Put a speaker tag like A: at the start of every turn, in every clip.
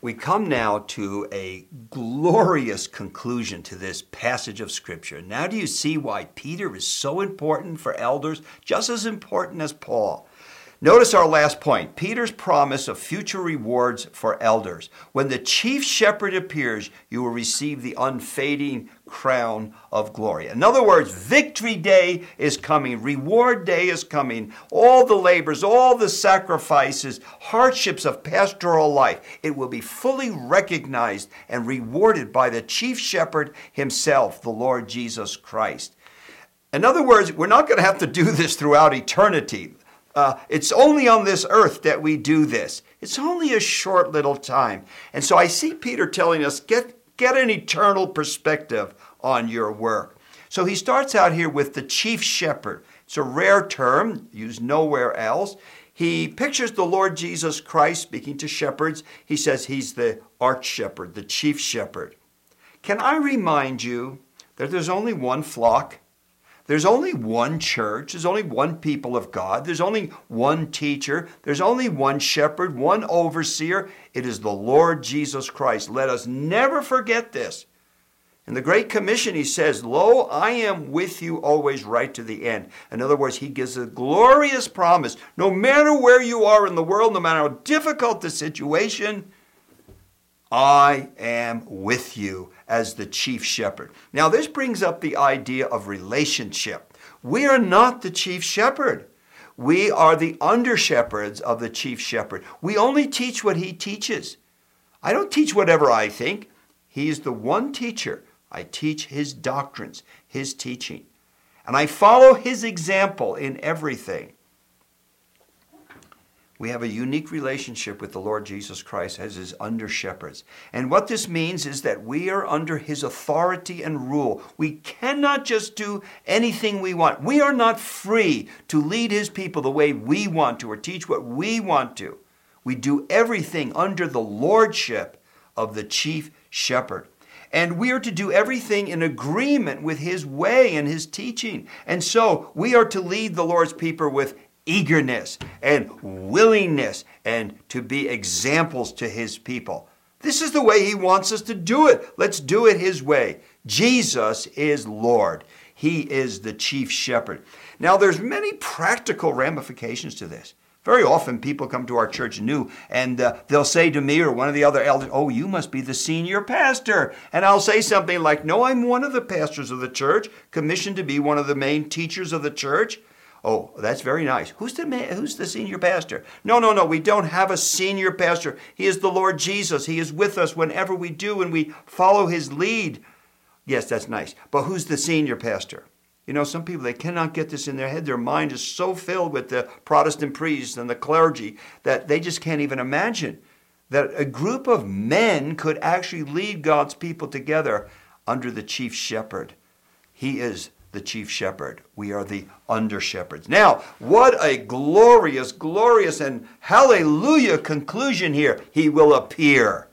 A: We come now to a glorious conclusion to this passage of Scripture. Now do you see why Peter is so important for elders, just as important as Paul? Notice our last point, Peter's promise of future rewards for elders. When the chief shepherd appears, you will receive the unfading crown of glory. In other words, victory day is coming, reward day is coming. All the labors, all the sacrifices, hardships of pastoral life, it will be fully recognized and rewarded by the chief shepherd himself, the Lord Jesus Christ. In other words, we're not going to have to do this throughout eternity. It's only on this earth that we do this. It's only a short little time. And so I see Peter telling us, get an eternal perspective on your work. So he starts out here with the chief shepherd. It's a rare term, used nowhere else. He pictures the Lord Jesus Christ speaking to shepherds. He says he's the arch shepherd, the chief shepherd. Can I remind you that there's only one flock? There's only one church. There's only one people of God. There's only one teacher. There's only one shepherd, one overseer. It is the Lord Jesus Christ. Let us never forget this. In the Great Commission, he says, "Lo, I am with you always right to the end." In other words, he gives a glorious promise. No matter where you are in the world, no matter how difficult the situation, I am with you as the chief shepherd. Now, this brings up the idea of relationship. We are not the chief shepherd. We are the under-shepherds of the chief shepherd. We only teach what he teaches. I don't teach whatever I think. He is the one teacher. I teach his doctrines, his teaching. And I follow his example in everything. We have a unique relationship with the Lord Jesus Christ as his under-shepherds. And what this means is that we are under his authority and rule. We cannot just do anything we want. We are not free to lead his people the way we want to or teach what we want to. We do everything under the lordship of the chief shepherd. And we are to do everything in agreement with his way and his teaching. And so we are to lead the Lord's people with eagerness and willingness and to be examples to his people. This is the way he wants us to do it. Let's do it his way. Jesus is Lord. He is the chief shepherd. Now, there's many practical ramifications to this. Very often people come to our church new and they'll say to me or one of the other elders, "Oh, you must be the senior pastor." And I'll say something like, "No, I'm one of the pastors of the church, commissioned to be one of the main teachers of the church." "Oh, that's very nice. Who's the senior pastor?" No, we don't have a senior pastor. He is the Lord Jesus. He is with us whenever we do and we follow his lead. Yes, that's nice. But who's the senior pastor? You know, some people, they cannot get this in their head. Their mind is so filled with the Protestant priests and the clergy that they just can't even imagine that a group of men could actually lead God's people together under the chief shepherd. He is the chief shepherd. We are the under-shepherds. Now, what a glorious, glorious, and hallelujah conclusion here. He will appear.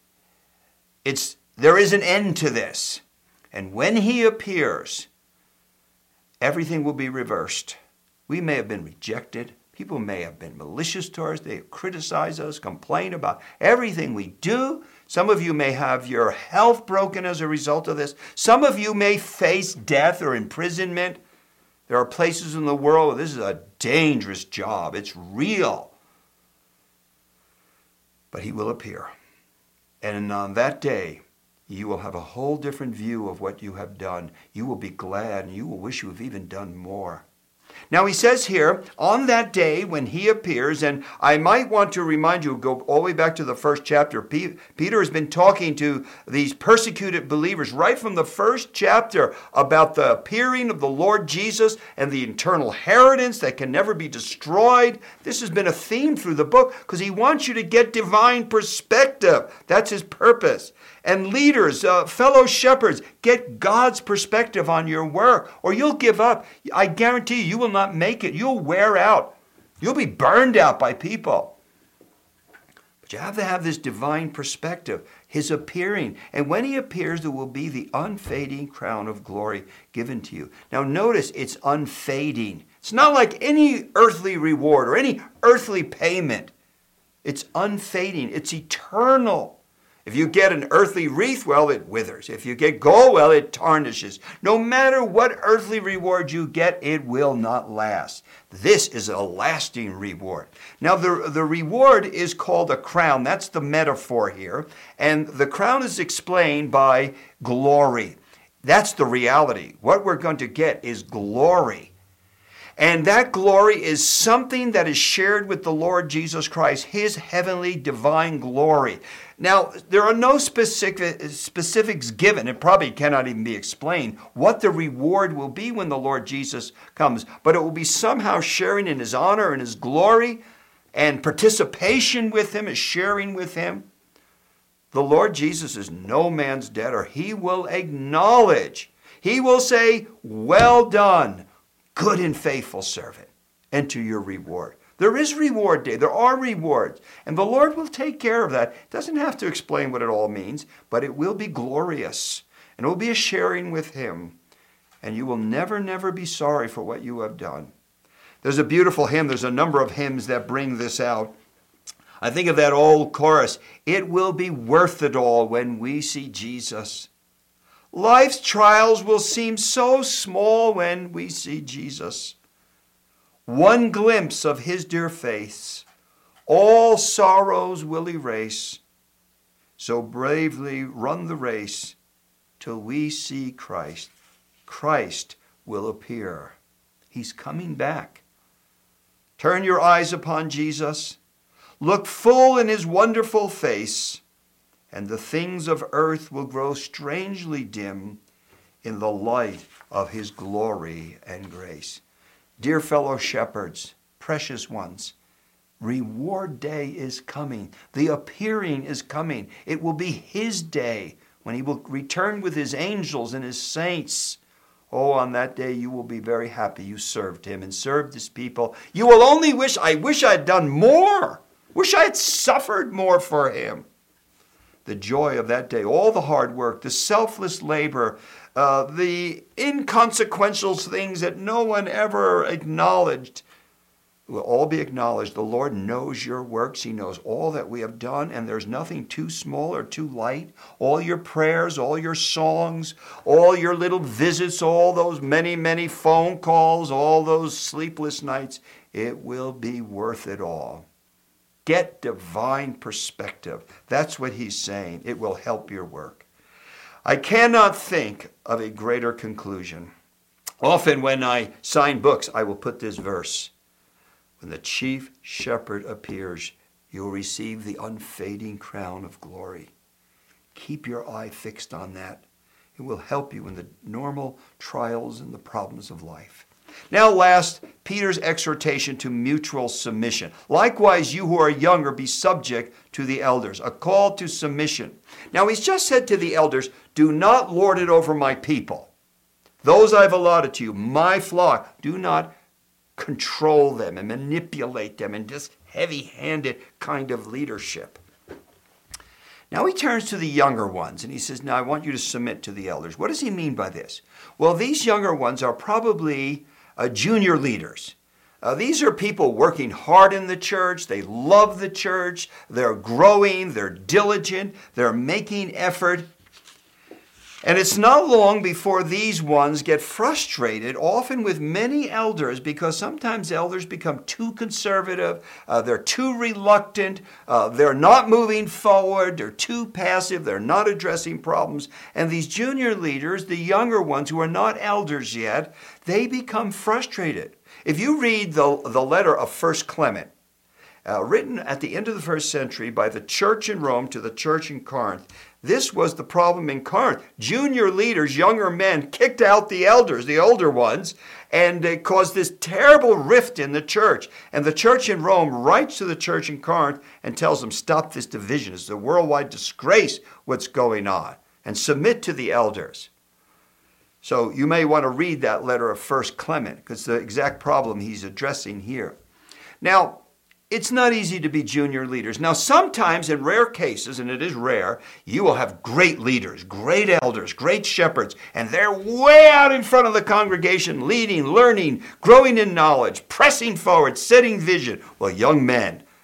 A: There is an end to this. And when he appears, everything will be reversed. We may have been rejected. People may have been malicious to us. They have criticized us, complained about everything we do. Some of you may have your health broken as a result of this. Some of you may face death or imprisonment. There are places in the world where this is a dangerous job. It's real. But he will appear. And on that day, you will have a whole different view of what you have done. You will be glad and you will wish you have even done more. Now he says here, on that day when he appears, and I might want to remind you, go all the way back to the first chapter. Peter has been talking to these persecuted believers right from the first chapter about the appearing of the Lord Jesus and the eternal inheritance that can never be destroyed. This has been a theme through the book because he wants you to get divine perspective. That's his purpose. And leaders, fellow shepherds, get God's perspective on your work or you'll give up. I guarantee you will not make it. You'll wear out. You'll be burned out by people. But you have to have this divine perspective, his appearing. And when he appears, there will be the unfading crown of glory given to you. Now notice it's unfading. It's not like any earthly reward or any earthly payment. It's unfading. It's eternal. If you get an earthly wreath, well, it withers. If you get gold, well, it tarnishes. No matter what earthly reward you get, it will not last. This is a lasting reward. Now, the reward is called a crown. That's the metaphor here. And the crown is explained by glory. That's the reality. What we're going to get is glory. And that glory is something that is shared with the Lord Jesus Christ, his heavenly divine glory. Now, there are no specifics given. It probably cannot even be explained what the reward will be when the Lord Jesus comes. But it will be somehow sharing in his honor and his glory and participation with him, is sharing with him. The Lord Jesus is no man's debtor. He will acknowledge. He will say, well done, good and faithful servant. Enter your reward. There is reward day. There are rewards. And the Lord will take care of that. It doesn't have to explain what it all means, but it will be glorious. And it will be a sharing with him. And you will never, never be sorry for what you have done. There's a beautiful hymn. There's a number of hymns that bring this out. I think of that old chorus. It will be worth it all when we see Jesus. Life's trials will seem so small when we see Jesus. One glimpse of his dear face, all sorrows will erase. So bravely run the race till we see Christ. Christ will appear. He's coming back. Turn your eyes upon Jesus. Look full in his wonderful face, and the things of earth will grow strangely dim in the light of his glory and grace. Dear fellow shepherds, precious ones, reward day is coming. The appearing is coming. It will be his day when he will return with his angels and his saints. Oh, on that day you will be very happy you served him and served his people. You will only wish, I wish I had done more. Wish I had suffered more for him. The joy of that day, all the hard work, the selfless labor, the inconsequential things that no one ever acknowledged will all be acknowledged. The Lord knows your works. He knows all that we have done, and there's nothing too small or too light. All your prayers, all your songs, all your little visits, all those many, many phone calls, all those sleepless nights, it will be worth it all. Get divine perspective. That's what he's saying. It will help your work. I cannot think of a greater conclusion. Often when I sign books, I will put this verse. When the chief shepherd appears, you'll receive the unfading crown of glory. Keep your eye fixed on that. It will help you in the normal trials and the problems of life. Now last, Peter's exhortation to mutual submission. Likewise, you who are younger, be subject to the elders. A call to submission. Now he's just said to the elders, do not lord it over my people. Those I've allotted to you, my flock. Do not control them and manipulate them in this heavy-handed kind of leadership. Now he turns to the younger ones and he says, now I want you to submit to the elders. What does he mean by this? Well, these younger ones are probably junior leaders. These are people working hard in the church. They love the church. They're growing. They're diligent. They're making effort. And it's not long before these ones get frustrated, often with many elders, because sometimes elders become too conservative. They're too reluctant. They're not moving forward. They're too passive. They're not addressing problems. And these junior leaders, the younger ones who are not elders yet, they become frustrated. If you read the letter of 1 Clement, written at the end of the 1st century by the church in Rome to the church in Corinth, this was the problem in Corinth. Junior leaders, younger men, kicked out the elders, the older ones, and it caused this terrible rift in the church. And the church in Rome writes to the church in Corinth and tells them, stop this division. It's a worldwide disgrace what's going on. And submit to the elders. So you may want to read that letter of 1 Clement, because it's the exact problem he's addressing here. Now, it's not easy to be junior leaders. Now, sometimes in rare cases, and it is rare, you will have great leaders, great elders, great shepherds, and they're way out in front of the congregation, leading, learning, growing in knowledge, pressing forward, setting vision. Well, young men,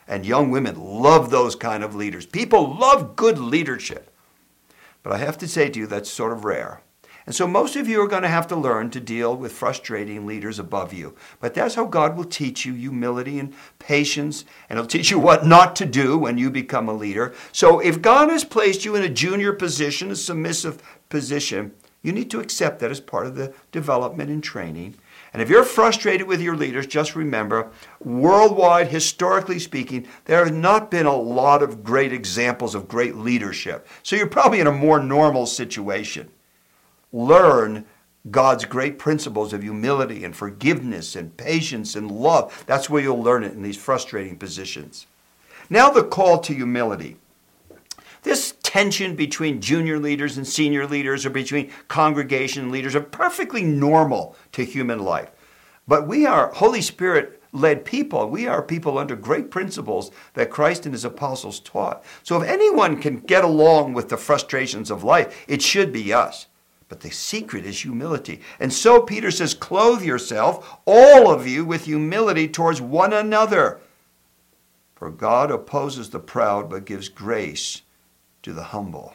A: And young women love those kind of leaders. People love good leadership. But I have to say to you, that's sort of rare. And so most of you are going to have to learn to deal with frustrating leaders above you. But that's how God will teach you humility and patience, and He'll teach you what not to do when you become a leader. So if God has placed you in a junior position, a submissive position, you need to accept that as part of the development and training. And if you're frustrated with your leaders, just remember, worldwide, historically speaking, there have not been a lot of great examples of great leadership. So you're probably in a more normal situation. Learn God's great principles of humility and forgiveness and patience and love. That's where you'll learn it in these frustrating positions. Now the call to humility. This tension between junior leaders and senior leaders, or between congregation leaders, are perfectly normal to human life. But we are Holy Spirit-led people. We are people under great principles that Christ and His apostles taught. So if anyone can get along with the frustrations of life, it should be us. But the secret is humility. And so Peter says, clothe yourself, all of you, with humility towards one another. For God opposes the proud, but gives grace to the humble.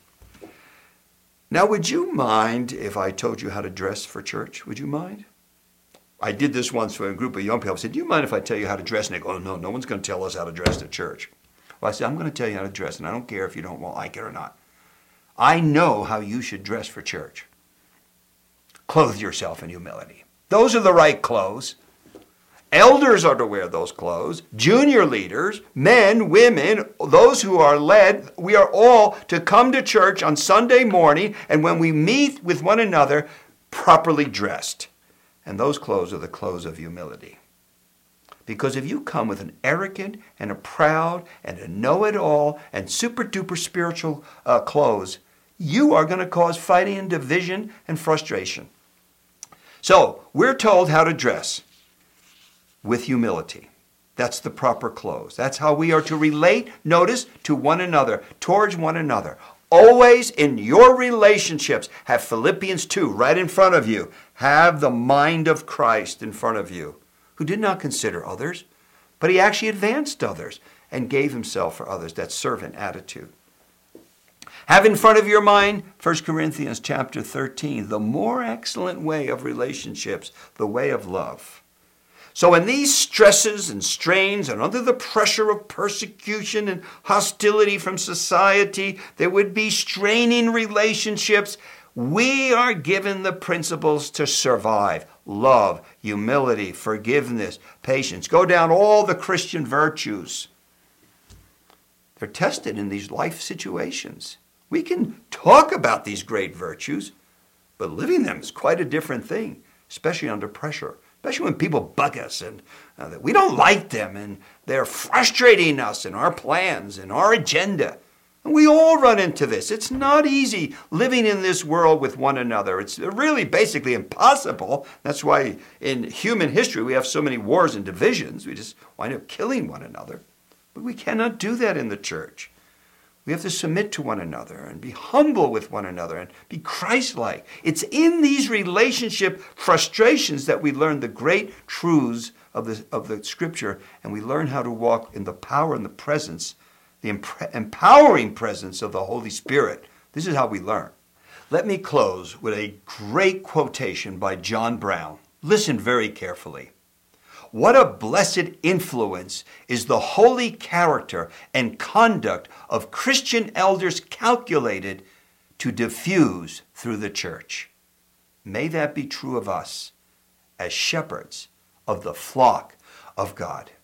A: Now, would you mind if I told you how to dress for church? Would you mind? I did this once for a group of young people. I said, do you mind if I tell you how to dress? And they go, oh, no one's going to tell us how to dress at church. Well, I said, I'm going to tell you how to dress, and I don't care if you don't like it or not. I know how you should dress for church. Clothe yourself in humility. Those are the right clothes. Elders are to wear those clothes. Junior leaders, men, women, those who are led, we are all to come to church on Sunday morning, and when we meet with one another, properly dressed. And those clothes are the clothes of humility. Because if you come with an arrogant and a proud and a know-it-all and super-duper spiritual clothes, you are going to cause fighting and division and frustration. So, we're told how to dress with humility. That's the proper clothes. That's how we are to relate, notice, to one another, towards one another. Always in your relationships, have Philippians 2 right in front of you. Have the mind of Christ in front of you, who did not consider others, but He actually advanced others and gave Himself for others. That servant attitude. Have in front of your mind, 1 Corinthians chapter 13, the more excellent way of relationships, the way of love. So in these stresses and strains and under the pressure of persecution and hostility from society, there would be straining relationships. We are given the principles to survive. Love, humility, forgiveness, patience. Go down all the Christian virtues. They're tested in these life situations. We can talk about these great virtues, but living them is quite a different thing, especially under pressure. Especially when people bug us and that we don't like them and they're frustrating us in our plans and our agenda. And we all run into this. It's not easy living in this world with one another. It's really basically impossible. That's why in human history we have so many wars and divisions. We just wind up killing one another. But we cannot do that in the church. We have to submit to one another and be humble with one another and be Christ-like. It's in these relationship frustrations that we learn the great truths of the Scripture, and we learn how to walk in the power and the presence, the empowering presence of the Holy Spirit. This is how we learn. Let me close with a great quotation by John Brown. Listen very carefully. What a blessed influence is the holy character and conduct of Christian elders calculated to diffuse through the church. May that be true of us as shepherds of the flock of God.